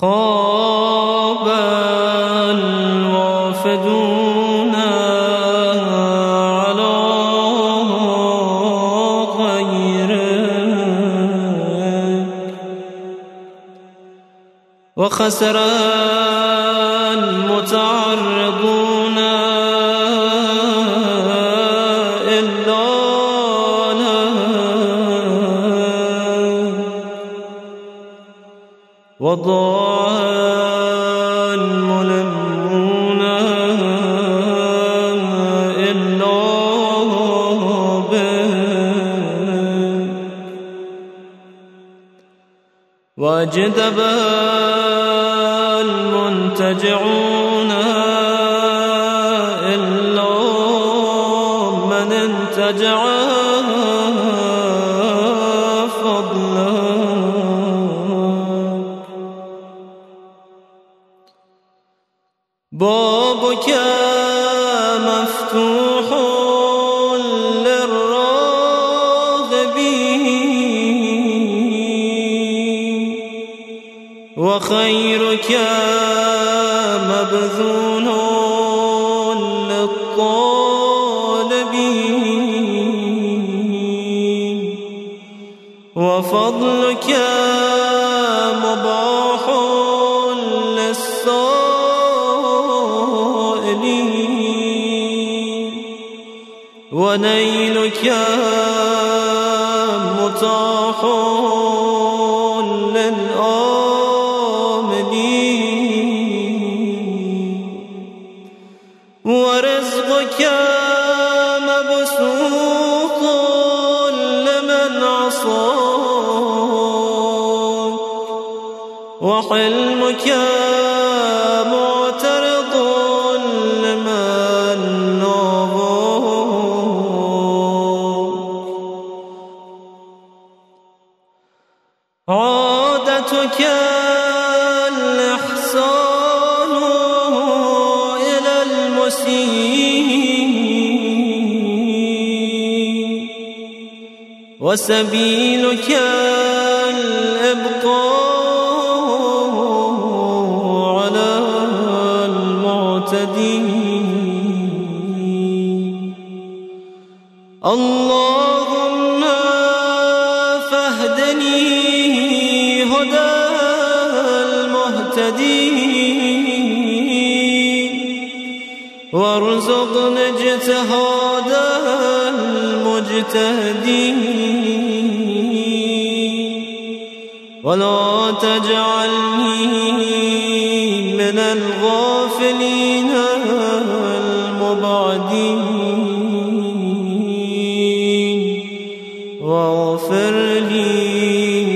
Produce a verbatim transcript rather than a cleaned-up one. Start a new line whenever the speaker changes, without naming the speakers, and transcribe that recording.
خاب الوافدون على غيرك وخسر المتعرضون إلا لك وضاع الملمون إلا بك واجدب المنتجعون إلا من انتجع فضلك بابك مفتوح للراغبين وخيرك مبذول للطالبين وفضلك مباح للسائلين ونيلك متاح للآملين ورزقك مبسوط لمن عصاك وحلمك معترض لمن ناباك عادتك الإحسان إلى المسيء وسبيلك الإبقاء على المعتدين اللهم فاهدني هدى المهتدين وارزقني اجتهاد المجتهدين ولا تجعلني من الغافلين المبعدين واغفر لي